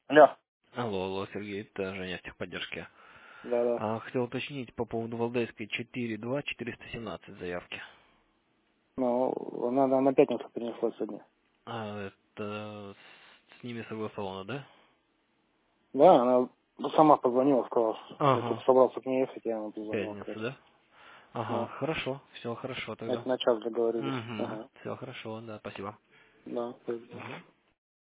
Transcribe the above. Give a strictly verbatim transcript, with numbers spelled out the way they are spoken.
Алло. Алло, алло, Сергей, это Женя в техподдержке. Да, да. А, хотел уточнить по поводу Валдайской четыре два четыреста семнадцать заявки. Ну, надо на пятницу принесло сегодня. А, это с, с ними согласовано, да? Да, она сама позвонила, сказала, что я тут Ага, собрался к ней ехать, я ему в позвонил, пятницу, короче. да? Ага, Ну, хорошо, все хорошо тогда. это на час договорились. Угу, Ага. все хорошо, да, спасибо. Да, то есть, да. Угу.